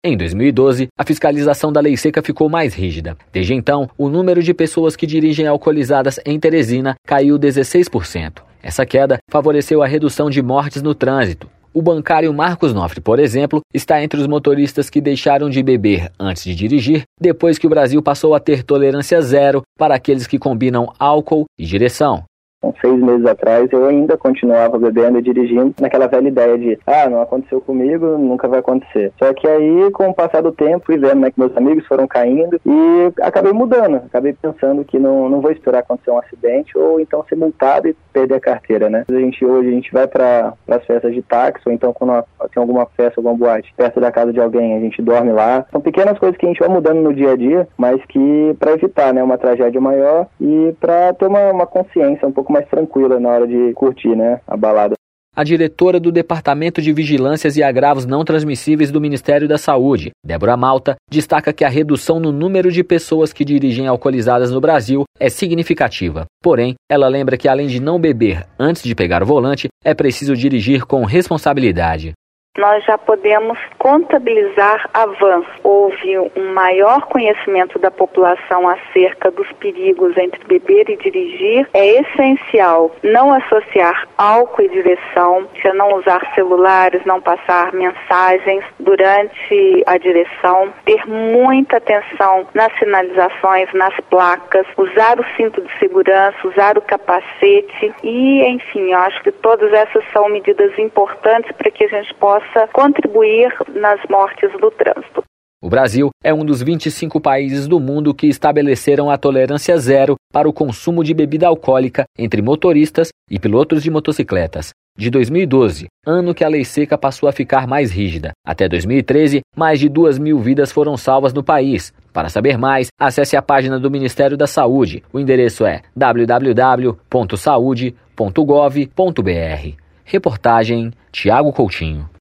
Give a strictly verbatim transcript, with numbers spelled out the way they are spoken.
Em dois mil e doze, a fiscalização da lei seca ficou mais rígida. Desde então, o número de pessoas que dirigem alcoolizadas em Teresina caiu dezesseis por cento. Essa queda favoreceu a redução de mortes no trânsito. O bancário Marcos Nofre, por exemplo, está entre os motoristas que deixaram de beber antes de dirigir, depois que o Brasil passou a ter tolerância zero para aqueles que combinam álcool e direção. Uns seis meses atrás, eu ainda continuava bebendo e dirigindo naquela velha ideia de ah, não aconteceu comigo, nunca vai acontecer. Só que aí, com o passar do tempo, fui vendo né, que meus amigos foram caindo e acabei mudando. Acabei pensando que não, não vou esperar acontecer um acidente ou então ser multado e perder a carteira, né? A gente, hoje a gente vai para as festas de táxi ou então quando tem alguma festa, alguma boate perto da casa de alguém, a gente dorme lá. São pequenas coisas que a gente vai mudando no dia a dia, mas que para evitar né, uma tragédia maior e para ter uma, uma consciência um pouco mais tranquila na hora de curtir, né, a balada. A diretora do Departamento de Vigilâncias e Agravos Não Transmissíveis do Ministério da Saúde, Débora Malta, destaca que a redução no número de pessoas que dirigem alcoolizadas no Brasil é significativa. Porém, ela lembra que além de não beber antes de pegar o volante, é preciso dirigir com responsabilidade. Nós já podemos contabilizar avanços. Houve um maior conhecimento da população acerca dos perigos entre beber e dirigir. É essencial não associar álcool e direção, não usar celulares, não passar mensagens durante a direção, ter muita atenção nas sinalizações, nas placas, usar o cinto de segurança, usar o capacete e, enfim, eu acho que todas essas são medidas importantes para que a gente possa contribuir nas mortes do trânsito. O Brasil é um dos vinte e cinco países do mundo que estabeleceram a tolerância zero para o consumo de bebida alcoólica entre motoristas e pilotos de motocicletas. De dois mil e doze, ano que a lei seca passou a ficar mais rígida, até dois mil e treze, mais de duas mil vidas foram salvas no país. Para saber mais, acesse a página do Ministério da Saúde. O endereço é w w w ponto saude ponto gov ponto b r. Reportagem Tiago Coutinho.